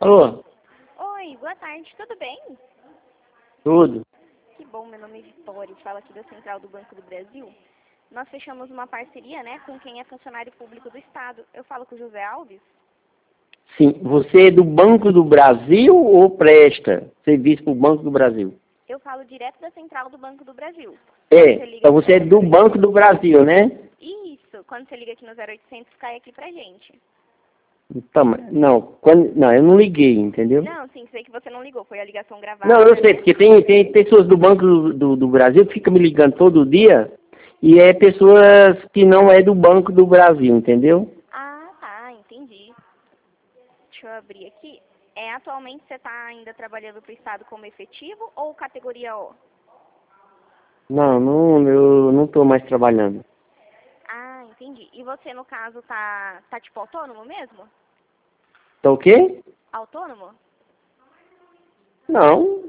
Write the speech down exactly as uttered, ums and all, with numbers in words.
Alô? Oi, boa tarde, tudo bem? Tudo? Que bom, meu nome é Vitória, falo aqui da Central do Banco do Brasil. Nós fechamos uma parceria, né, com quem é funcionário público do Estado. Eu falo com o José Alves? Sim. Você é do Banco do Brasil ou presta serviço para o Banco do Brasil? Eu falo direto da Central do Banco do Brasil. É. Você liga Então aqui você é no do zero Banco do Brasil, né? Isso, quando você liga aqui no zero oitocentos, cai aqui pra gente. Então, não, quando, não, eu não liguei, entendeu? Não, sim, sei que você não ligou, foi a ligação Não, eu gravada, sei, né? porque tem, tem pessoas do Banco do, do, do Brasil que ficam me ligando todo dia e é pessoas que não é do Banco do Brasil, entendeu? Ah, tá, entendi. Deixa eu abrir aqui. É, atualmente você está ainda trabalhando para o Estado como efetivo ou categoria O? Não, não, eu não estou mais trabalhando. Ah, entendi. E você, no caso, tá, tá tipo autônomo mesmo? Tá o quê? Autônomo? Não.